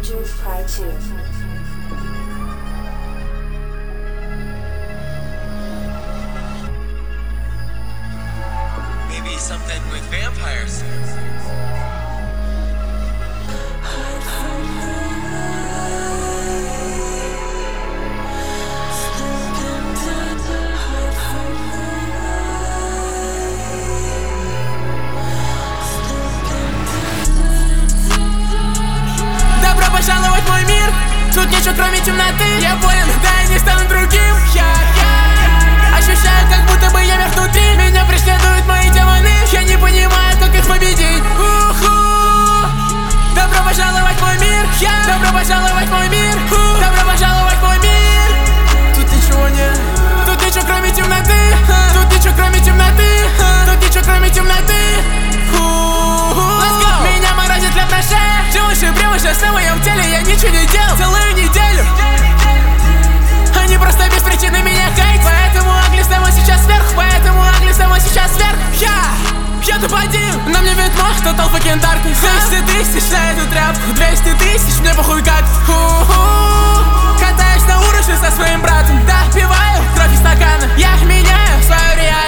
Juice Part 2. Maybe something with vampires. Добро пожаловать в мой мир. Тут ничего кроме темноты. Я болен, да я не стану другим. Я ощущаю, как будто бы я мертв внутри. Меня преследуют мои демоны. Я не понимаю, как их победить. Добро пожаловать в мой мир. Добро пожаловать в мой мир. Добро пожаловать в мой мир. Тут ничего нет. Тут ничего кроме темноты. Тут ничего кроме темноты. Тут ничего кроме темноты. Меня морозит лед на шее. Живущий превыше в моем теле. Я ничего не делал целую неделю. Они просто без причины меня хейтят. Поэтому Агли снова сейчас вверх. Поэтому Агли снова сейчас вверх. Я топ-1, на мне видно Total fucking darkness. 200 тысяч на эту тряпку. 200 тысяч, мне похуй как. Катаюсь на урыше со своим братом. Допиваю кровь из стакана. Я меняю свою реальность.